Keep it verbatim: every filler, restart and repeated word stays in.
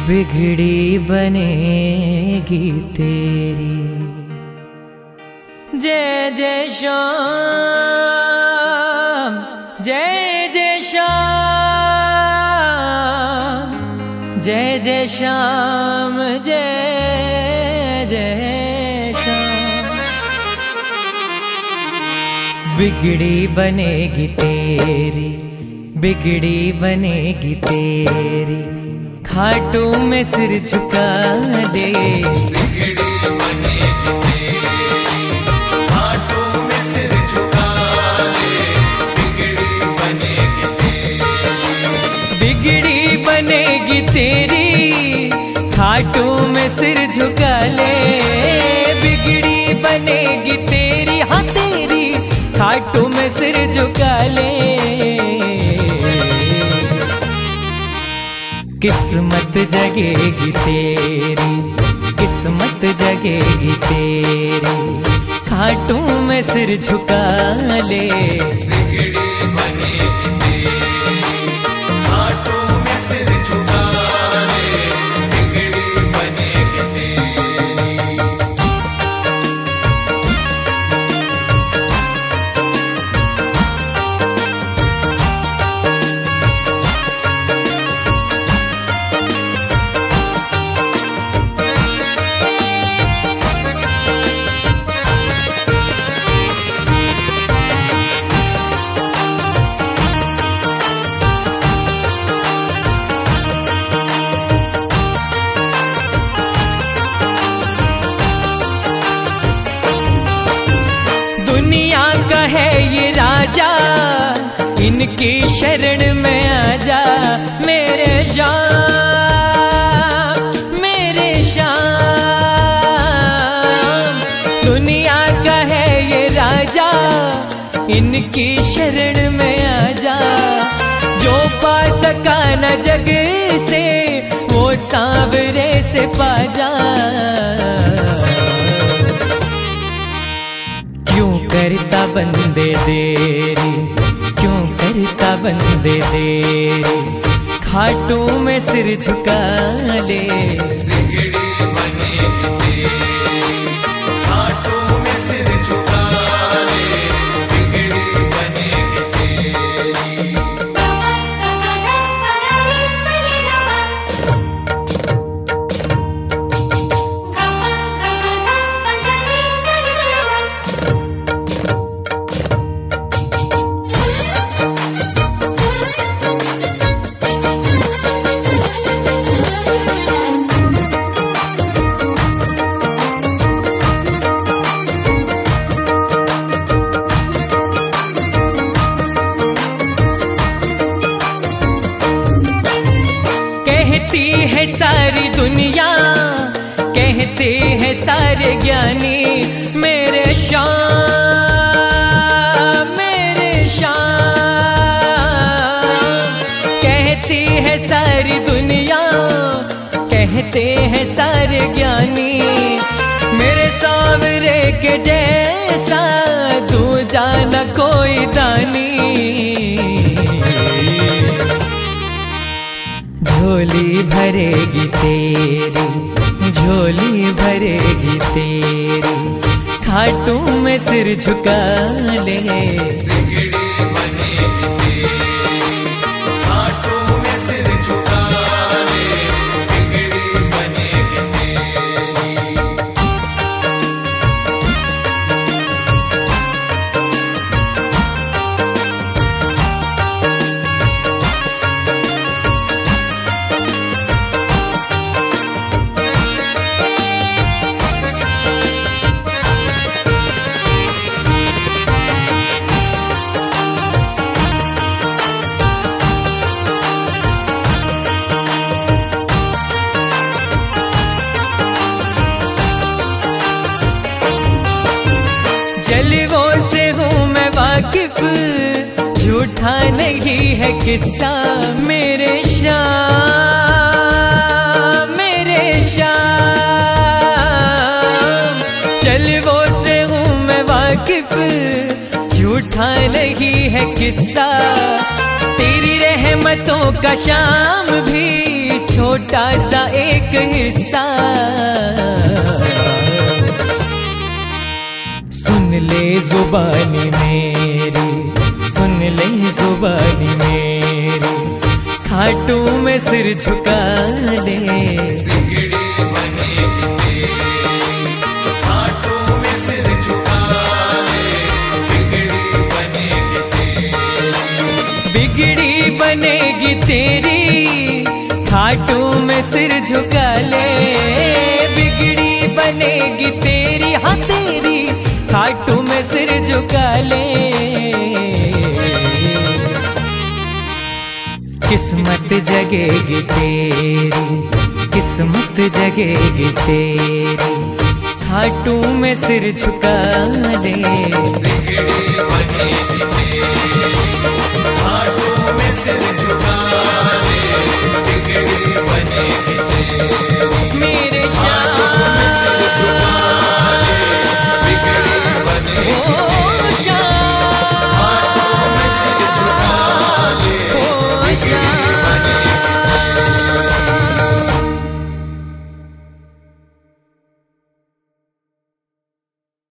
बिगड़ी बनेगी तेरी। जय जय श्याम, जय जय श्याम, जय जय श्याम, जय जय श्याम। बिगड़ी बनेगी तेरी, बिगड़ी बनेगी तेरी, खाटू में सिर झुका दे। बिगड़ी बनेगी तेरी, खाटू में सिर झुका दे। बिगड़ी बनेगी तेरी, बिगड़ी बनेगी तेरी, खाटू में सिर झुका ले। बिगड़ी बनेगी तेरी, हाँ तेरी, खाटू में सिर झुका ले। किस्मत जगेगी तेरी, किस्मत जगेगी तेरी, खाटू में सिर झुका ले। बिगड़ी बनेगी तेरी, खाटू में सिर झुका दे। बिगड़ी बनेगी तेरी। दुनिया का है ये राजा, इनकी शरण में आजा। मेरे श्याम, मेरे श्याम, दुनिया का है ये राजा, इनकी शरण में आजा। जो पा सका न जग से, वो सांवरे से पाजा। क्यों करता बंदे देरी, क्यों करता बंदे देरी, खाटू में सिर झुका ले। बिगड़ी बनेगी तेरी, खाटू में सिर झुका दे। बिगड़ी बनेगी तेरी। कहती है सारी दुनिया, कहते हैं सारे ज्ञानी, मेरे श्याम, मेरे श्याम। कहती है सारी दुनिया, कहते हैं सारे ज्ञानी, मेरे सांवरे के जैसा दूजा न कोई दानी। झोली भरेगी तेरी, झोली भरेगी तेरी, खाटू में सिर झुका ले। बिगड़ी बनेगी तेरी, खाटू में सिर झुका दे। बिगड़ी बनेगी तेरी। जलवों से हूँ मैं वाकिफ, झूठा नहीं है किस्सा। मेरे श्याम, मेरे श्याम, जलवों से हूँ मैं वाकिफ, झूठा नहीं है किस्सा। तेरी रहमतों का शाम भी छोटा सा एक हिस्सा। सुन ले जुबानी मेरी, सुन ले जुबानी मेरी, खाटू में सिर झुका ले। बिगड़ी बनेगी तेरी, खाटू में सिर झुका ले। बिगड़ी बनेगी तेरी, बिगड़ी बनेगी तेरी, खाटू में सिर झुका ले। बिगड़ी बनेगी तेरी, हाँ तेरी, खाटू में सिर झुका ले। किस्मत जगेगी तेरी, किस्मत जगेगी तेरी, खाटू में सिर झुका ले। बिगड़ी बनेगी तेरी।